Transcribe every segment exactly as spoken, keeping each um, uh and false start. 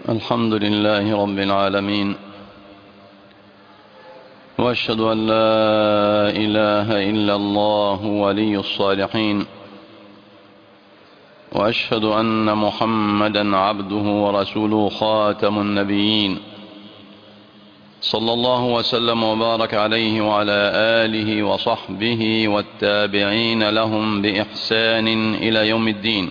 الحمد لله رب العالمين، وأشهد أن لا إله إلا الله ولي الصالحين، وأشهد أن محمدا عبده ورسوله خاتم النبيين، صلى الله وسلم وبارك عليه وعلى آله وصحبه والتابعين لهم بإحسان إلى يوم الدين.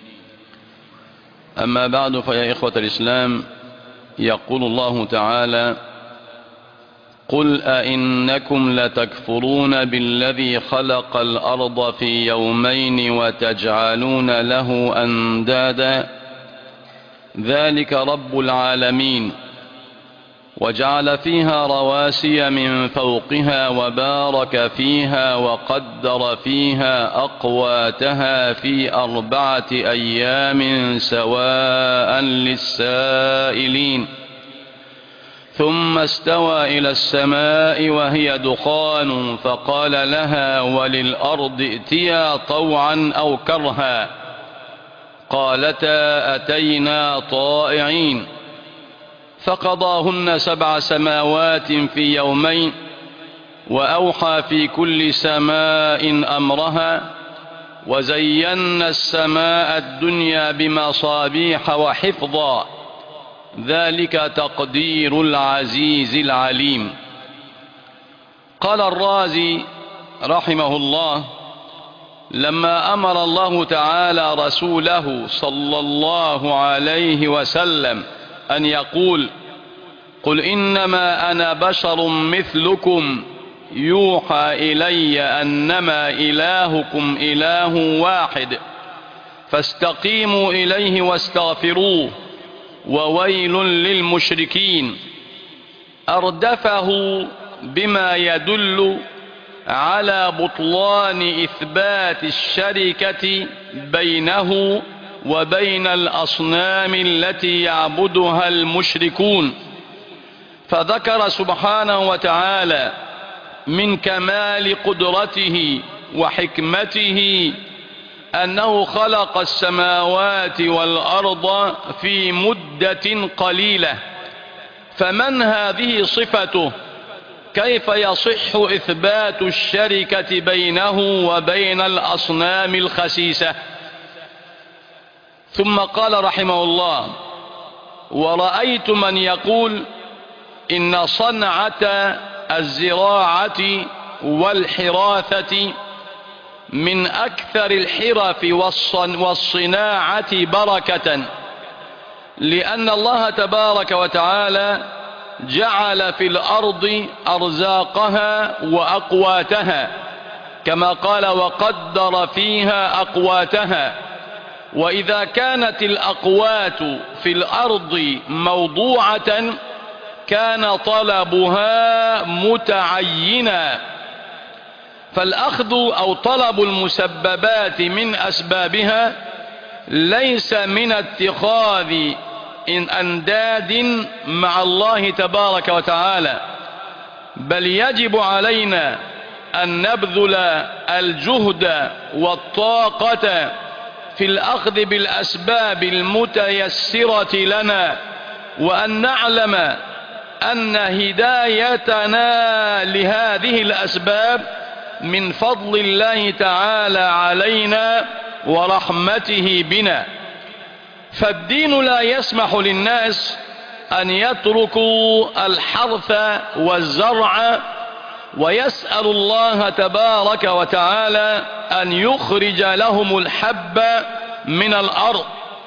أما بعد، فيا إخوة الإسلام، يقول الله تعالى: قل أئنكم لتكفرون بالذي خلق الأرض في يومين وتجعلون له أندادا ذلك رب العالمين وجعل فيها رواسي من فوقها وبارك فيها وقدر فيها أقواتها في أربعة أيام سواء للسائلين، ثم استوى إلى السماء وهي دخان فقال لها وللأرض ائتيا طوعا أو كرها قالتا أتينا طائعين، فقضاهن سبع سماوات في يومين وأوحى في كل سماء أمرها وزينا السماء الدنيا بمصابيح وحفظا ذلك تقدير العزيز العليم. قال الرازي رحمه الله: لما أمر الله تعالى رسوله صلى الله عليه وسلم أن يقول: قل إنما أنا بشر مثلكم يوحى إلي أنما إلهكم إله واحد فاستقيموا إليه واستغفروه وويل للمشركين، أردفه بما يدل على بطلان إثبات الشركة بينه وبين الأصنام التي يعبدها المشركون، فذكر سبحانه وتعالى من كمال قدرته وحكمته أنه خلق السماوات والأرض في مدة قليلة، فمن هذه صفته كيف يصح إثبات الشركة بينه وبين الأصنام الخسيسة؟ ثم قال رحمه الله: ورأيت من يقول إن صنعة الزراعة والحراثة من أكثر الحرف والصناعة بركة، لأن الله تبارك وتعالى جعل في الأرض أرزاقها وأقواتها، كما قال: وقدر فيها أقواتها. وإذا كانت الأقوات في الأرض موضوعة كان طلبها متعينا، فالأخذ أو طلب المسببات من أسبابها ليس من اتخاذ إن أنداد مع الله تبارك وتعالى، بل يجب علينا أن نبذل الجهد والطاقة في الأخذ بالأسباب المتيسرة لنا، وأن نعلم أن هدايتنا لهذه الأسباب من فضل الله تعالى علينا ورحمته بنا. فالدين لا يسمح للناس أن يتركوا الحرث والزرع ويسأل الله تبارك وتعالى أن يخرج لهم الحب من الأرض،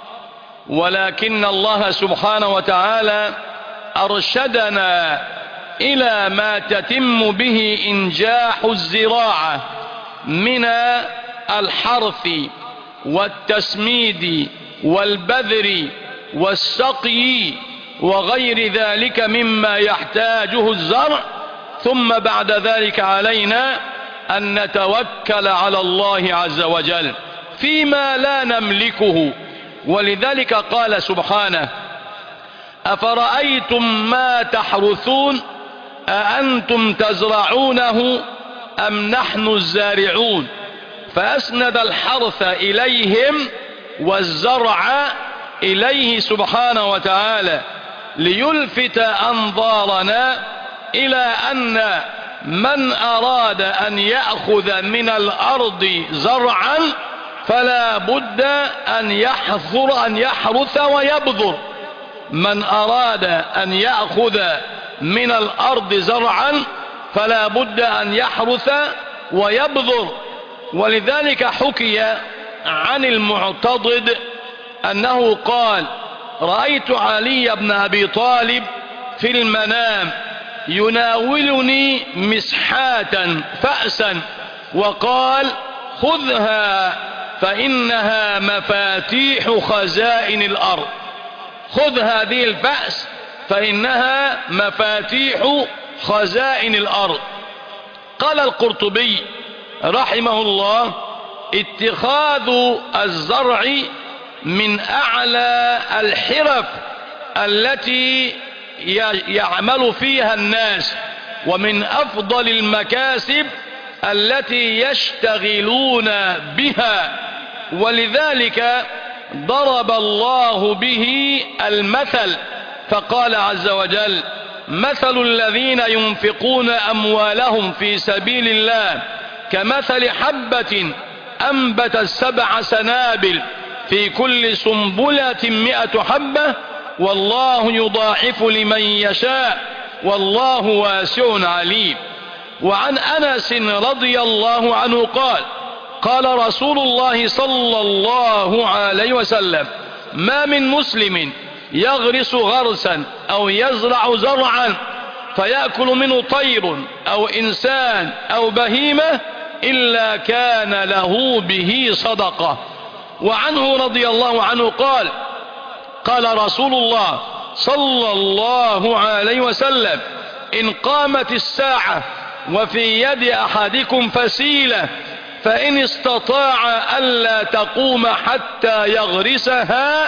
ولكن الله سبحانه وتعالى أرشدنا إلى ما تتم به إنجاح الزراعة من الحرث والتسميد والبذر والسقي وغير ذلك مما يحتاجه الزرع، ثم بعد ذلك علينا أن نتوكل على الله عز وجل فيما لا نملكه. ولذلك قال سبحانه: أفرأيتم ما تحرثون أأنتم تزرعونه أم نحن الزارعون؟ فأسند الحرث إليهم والزرع إليه سبحانه وتعالى ليلفت أنظارنا إلى أن من أراد أن يأخذ من الأرض زرعا فلا بد أن يحفر أن يحرث ويبذر. من أراد أن يأخذ من الأرض زرعا فلا بد أن يحرث ويبذر. ولذلك حكي عن المعتضد أنه قال: رأيت علي بن أبي طالب في المنام يناولني مسحاة فأسا وقال: خذها فإنها مفاتيح خزائن الأرض. خذ هذه الفأس فإنها مفاتيح خزائن الأرض. قال القرطبي رحمه الله: اتخاذ الزرع من أعلى الحرف التي يعمل فيها الناس، ومن أفضل المكاسب التي يشتغلون بها. ولذلك ضرب الله به المثل فقال عز وجل: مثل الذين ينفقون أموالهم في سبيل الله كمثل حبة أنبتت سبع سنابل في كل سنبلة مئة حبة والله يضاعف لمن يشاء والله واسع عليم. وعن أنس رضي الله عنه قال: قال رسول الله صلى الله عليه وسلم: ما من مسلم يغرس غرسا أو يزرع زرعا فيأكل منه طير أو إنسان أو بهيمة إلا كان له به صدقة. وعنه رضي الله عنه قال: قال رسول الله صلى الله عليه وسلم: إن قامت الساعة وفي يد أحدكم فسيلة فإن استطاع ألا تقوم حتى يغرسها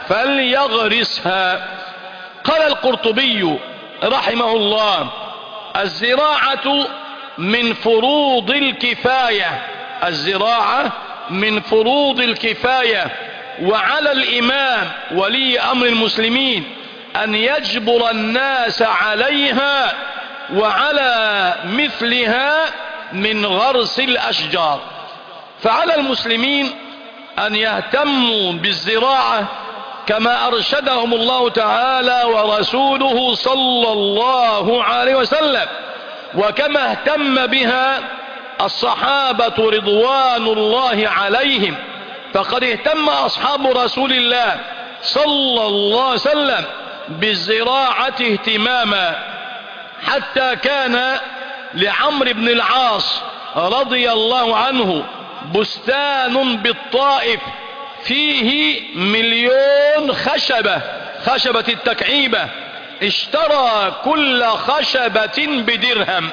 فليغرسها. قال القرطبي رحمه الله: الزراعة من فروض الكفاية. الزراعة من فروض الكفاية، وعلى الإمام ولي أمر المسلمين أن يجبر الناس عليها وعلى مثلها من غرس الأشجار. فعلى المسلمين أن يهتموا بالزراعة كما أرشدهم الله تعالى ورسوله صلى الله عليه وسلم، وكما اهتم بها الصحابة رضوان الله عليهم. فقد اهتم أصحاب رسول الله صلى الله عليه وسلم بالزراعة اهتماما، حتى كان لعمرو بن العاص رضي الله عنه بستان بالطائف فيه مليون خشبة، خشبة التكعيبة، اشترى كل خشبة بدرهم.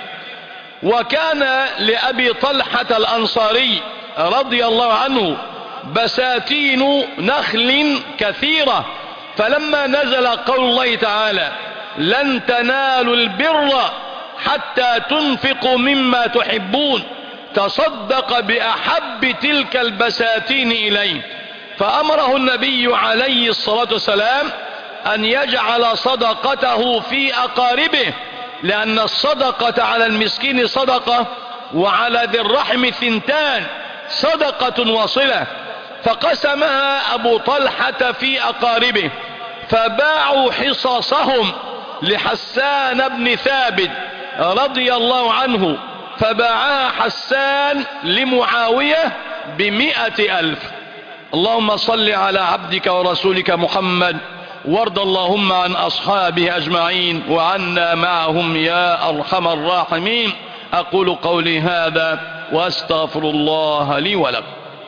وكان لأبي طلحة الأنصاري رضي الله عنه بساتين نخل كثيرة، فلما نزل قول الله تعالى: لن تنالوا البر حتى تنفقوا مما تحبون، تصدق بأحب تلك البساتين إليه، فأمره النبي عليه الصلاة والسلام أن يجعل صدقته في أقاربه، لأن الصدقة على المسكين صدقة، وعلى ذي الرحم ثنتان، صدقة وصلة. فقسمها أبو طلحة في أقاربه، فباعوا حصصهم لحسان بن ثابت رضي الله عنه، فباعها حسان لمعاوية بمئة ألف. اللهم صل على عبدك ورسولك محمد، وارض اللهم عن أصحابه أجمعين وعنا معهم يا أرحم الراحمين. أقول قولي هذا وأستغفر الله لي ولكم.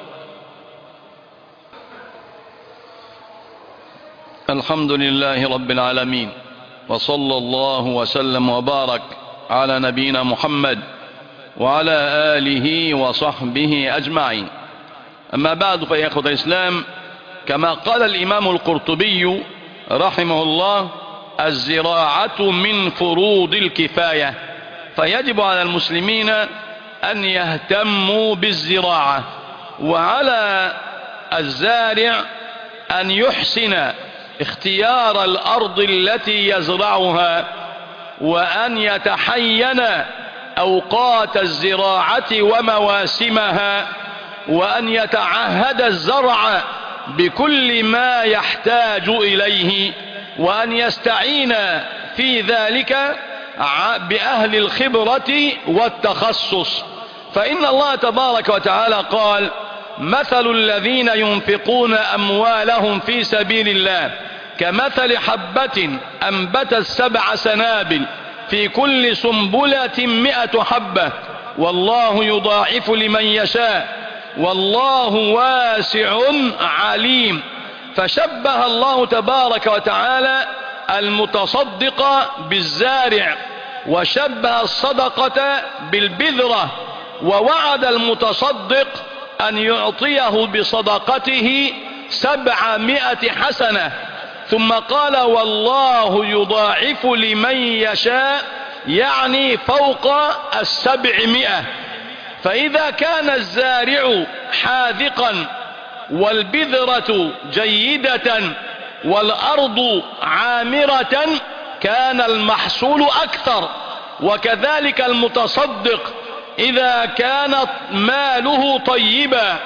الحمد لله رب العالمين، وصلى الله وسلم وبارك على نبينا محمد وعلى آله وصحبه أجمعين. أما بعد، فيا أخوة الإسلام، كما قال الإمام القرطبي رحمه الله: الزراعة من فروض الكفاية، فيجب على المسلمين أن يهتموا بالزراعة، وعلى الزارع أن يحسن اختيار الأرض التي يزرعها، وأن يتحين أوقات الزراعة ومواسمها، وأن يتعهد الزرع بكل ما يحتاج إليه، وأن يستعين في ذلك بأهل الخبرة والتخصص. فإن الله تبارك وتعالى قال: مثل الذين ينفقون أموالهم في سبيل الله كمثل حبة أنبتت سبع سنابل في كل سنبلة مئة حبة والله يضاعف لمن يشاء والله واسع عليم. فشبه الله تبارك وتعالى المتصدق بالزارع، وشبه الصدقة بالبذرة، ووعد المتصدق أن يعطيه بصدقته سبعمائة حسنة، ثم قال: والله يضاعف لمن يشاء، يعني فوق السبعمائة. فإذا كان الزارع حاذقا والبذرة جيدة والأرض عامرة كان المحصول أكثر. وكذلك المتصدق إذا كانت ماله طيبا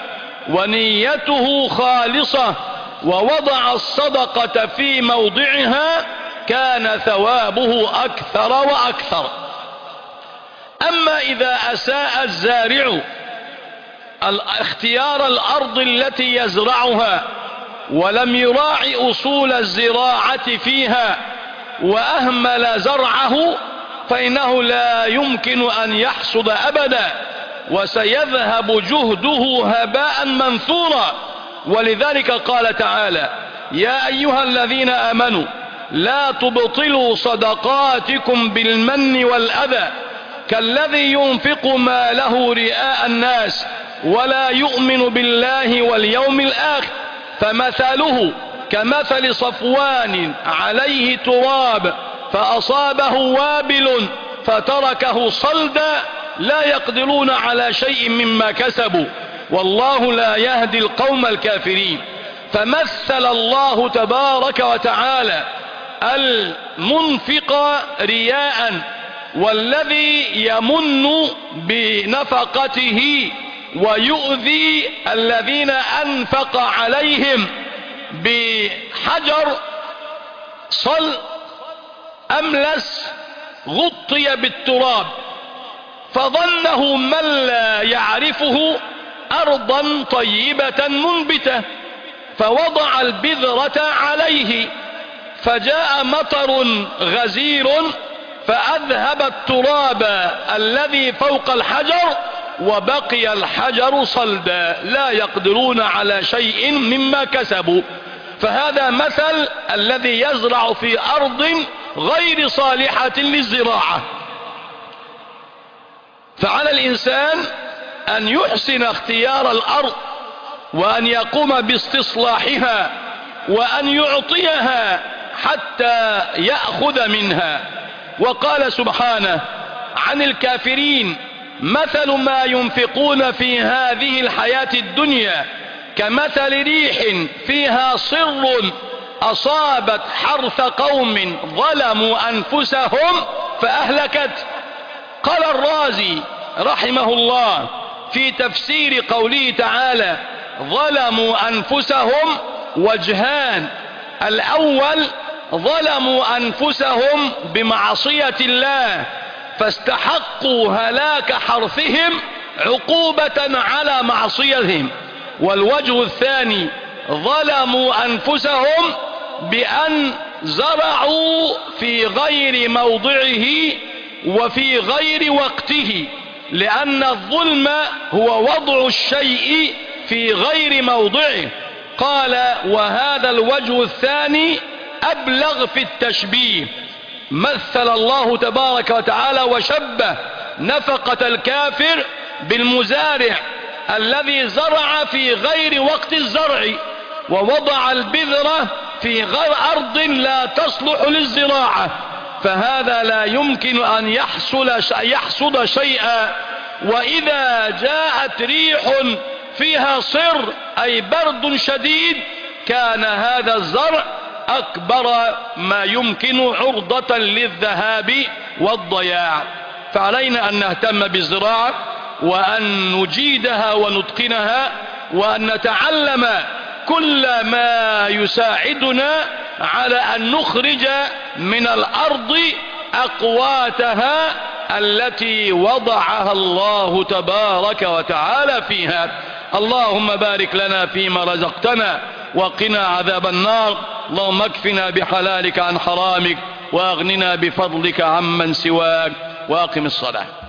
ونيته خالصة ووضع الصدقة في موضعها كان ثوابه أكثر وأكثر. أما إذا أساء الزارع اختيار الأرض التي يزرعها ولم يراعي أصول الزراعة فيها وأهمل زرعه فإنه لا يمكن أن يحصد أبدا، وسيذهب جهده هباء منثورا. ولذلك قال تعالى: يا أيها الذين آمنوا لا تبطلوا صدقاتكم بالمن والأذى كالذي ينفق ماله رئاء الناس ولا يؤمن بالله واليوم الآخر فمثله كمثل صفوان عليه تراب فأصابه وابل فتركه صلدا لا يقدرون على شيء مما كسبوا والله لا يهدي القوم الكافرين. فمثل الله تبارك وتعالى المنفق رياء والذي يمن بنفقته ويؤذي الذين أنفق عليهم بحجر صل أملس غطي بالتراب فظنه من لا يعرفه أرضا طيبة منبتة فوضع البذرة عليه فجاء مطر غزير فأذهب التراب الذي فوق الحجر وبقي الحجر صلدا لا يقدرون على شيء مما كسبوا. فهذا مثل الذي يزرع في أرض غير صالحة للزراعة. فعلى الإنسان أن يحسن اختيار الأرض وأن يقوم باستصلاحها وأن يعطيها حتى يأخذ منها. وقال سبحانه عن الكافرين: مثل ما ينفقون في هذه الحياة الدنيا كمثل ريح فيها صر أصابت حرث قوم ظلموا أنفسهم فأهلكت. قال الرازي رحمه الله في تفسير قوله تعالى: ظلموا أنفسهم وجهان: الأول ظلموا أنفسهم بمعصية الله فاستحقوا هلاك حرثهم عقوبة على معصيتهم، والوجه الثاني ظلموا أنفسهم بأن زرعوا في غير موضعه وفي غير وقته، لأن الظلم هو وضع الشيء في غير موضعه. قال: وهذا الوجه الثاني أبلغ في التشبيه. مثل الله تبارك وتعالى وشبه نفقة الكافر بالمزارع الذي زرع في غير وقت الزرع ووضع البذرة في غير أرض لا تصلح للزراعة، فهذا لا يمكن أن يحصل يحصد شيئا. وإذا جاءت ريح فيها صر أي برد شديد كان هذا الزرع أكبر ما يمكن عرضة للذهاب والضياع. فعلينا أن نهتم بالزراعة وأن نجيدها ونتقنها وأن نتعلم كل ما يساعدنا على أن نخرج من الأرض أقواتها التي وضعها الله تبارك وتعالى فيها. اللهم بارك لنا فيما رزقتنا وقنا عذاب النار. اللهم اكفنا بحلالك عن حرامك وأغننا بفضلك عمن سواك. وأقم الصلاة.